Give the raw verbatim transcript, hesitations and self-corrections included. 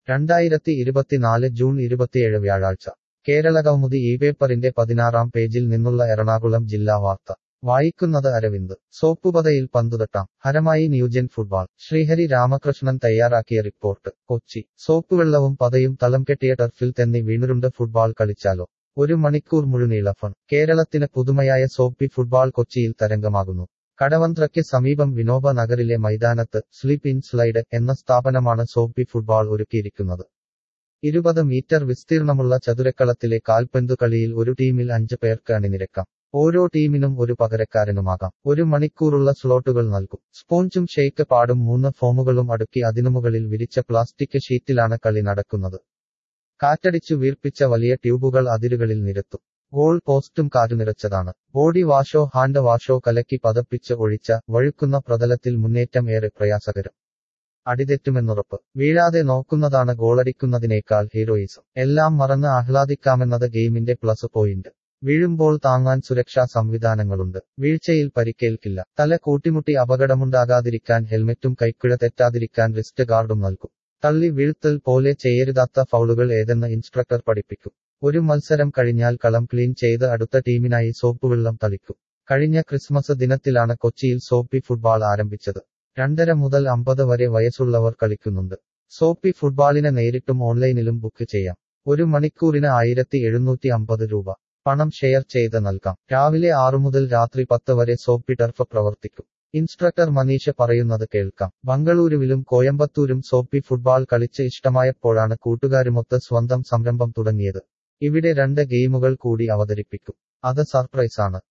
രണ്ടായിരത്തി ഇരുപത്തിനാല് ജൂൺ ഇരുപത്തിയേഴ് വ്യാഴാഴ്ച കേരളകൗമുദി ഈ പേപ്പറിന്റെ പതിനാറാം പേജിൽ നിന്നുള്ള എറണാകുളം ജില്ലാ വാർത്ത വായിക്കുന്നത് അരവിന്ദ്. സോപ്പുപതയിൽ പന്തുതട്ടാം, ഹരമായി ന്യൂജൻ ഫുട്ബാൾ. ശ്രീഹരി രാമകൃഷ്ണൻ തയ്യാറാക്കിയ റിപ്പോർട്ട്. കൊച്ചി. സോപ്പുവെള്ളവും പതയും തളം കെട്ടിയ ടർഫിൽ തെന്നി വീണുരുണ്ട് ഫുട്ബാൾ കളിച്ചാലോ? ഒരു മണിക്കൂർ മുഴുനീള ഫൺ. കേരളത്തിന് പുതുമയായ സോപ്പി ഫുട്ബാൾ കൊച്ചിയിൽ തരംഗമാകുന്നു. കടവന്ത്രയ്ക്ക് സമീപം വിനോബ നഗറിലെ മൈതാനത്ത് സ്ലിപ്പ് ഇൻ സ്ലൈഡ് എന്ന സ്ഥാപനമാണ് സോപ്പി ഫുട്ബാൾ ഒരുക്കിയിരിക്കുന്നത്. ഇരുപത് മീറ്റർ വിസ്തീർണമുള്ള ചതുരക്കളത്തിലെ കാൽപന്തു കളിയിൽ ഒരു ടീമിൽ അഞ്ച് പേർക്ക് അണിനിരക്കാം. ഓരോ ടീമിനും ഒരു പകരക്കാരനുമാകാം. ഒരു മണിക്കൂറുള്ള സ്ലോട്ടുകൾ നൽകും. സ്പോഞ്ചും ഷെയ്ക്ക് പാടും മൂന്ന് ഫോമുകളും അടുക്കി അതിനുമുകളിൽ വിരിച്ച പ്ലാസ്റ്റിക് ഷീറ്റിലാണ് കളി നടക്കുന്നത്. കാറ്റടിച്ചു വീർപ്പിച്ച വലിയ ട്യൂബുകൾ അതിരുകളിൽ നിരത്തും. ഗോൾ പോസ്റ്റും കാറ്റുനിറച്ചതാണ്. ബോഡി വാഷോ ഹാൻഡ് വാഷോ കലക്കി പതപ്പിച്ച് ഒഴിച്ച വഴുക്കുന്ന പ്രതലത്തിൽ മുന്നേറ്റം ഏറെ പ്രയാസകരം. അടിതെറ്റുമെന്നുറപ്പ്. വീഴാതെ നോക്കുന്നതാണ് ഗോളടിക്കുന്നതിനേക്കാൾ ഹീറോയിസം. എല്ലാം മറന്ന് ആഹ്ലാദിക്കാമെന്നത് ഗെയിമിന്റെ പ്ലസ് പോയിന്റ്. വീഴുമ്പോൾ താങ്ങാൻ സുരക്ഷാ സംവിധാനങ്ങളുണ്ട്. വീഴ്ചയിൽ പരിക്കേൽക്കില്ല. തല കൂട്ടിമുട്ടി അപകടമുണ്ടാകാതിരിക്കാൻ ഹെൽമെറ്റും കൈക്കുഴ തെറ്റാതിരിക്കാൻ റിസ്റ്റ് ഗാർഡും നൽകും. തള്ളി വീഴ്ത്തൽ പോലെ ചെയ്യരുതാത്ത ഫൗളുകൾ ഏതെന്ന് ഇൻസ്ട്രക്ടർ പഠിപ്പിക്കും. ഒരു മത്സരം കഴിഞ്ഞാൽ കളം ക്ലീൻ ചെയ്ത് അടുത്ത ടീമിനായി സോപ്പുവെള്ളം തളിക്കും. കഴിഞ്ഞ ക്രിസ്മസ് ദിനത്തിലാണ് കൊച്ചിയിൽ സോപ്പി ഫുട്ബാൾ ആരംഭിച്ചത്. രണ്ടര മുതൽ അമ്പത് വരെ വയസ്സുള്ളവർ കളിക്കുന്നുണ്ട്. സോപ്പി ഫുട്ബാളിന് നേരിട്ടും ഓൺലൈനിലും ബുക്ക് ചെയ്യാം. ഒരു മണിക്കൂറിന് ആയിരത്തി എഴുന്നൂറ്റി അമ്പത് രൂപ. പണം ഷെയർ ചെയ്ത് നൽകാം. രാവിലെ ആറു മുതൽ രാത്രി പത്ത് വരെ സോപ്പി ടർഫ് പ്രവർത്തിക്കും. ഇൻസ്ട്രക്ടർ മനീഷ് പറയുന്നത് കേൾക്കാം. ബംഗളൂരുവിലും കോയമ്പത്തൂരും സോപ്പി ഫുട്ബാൾ കളിച്ച് ഇഷ്ടമായപ്പോഴാണ് കൂട്ടുകാരുമൊത്ത് സ്വന്തം സംരംഭം തുടങ്ങിയത്. ഇവിടെ രണ്ട് ഗെയിമുകൾ കൂടി അവതരിപ്പിക്കും. അത് സർപ്രൈസാണ്.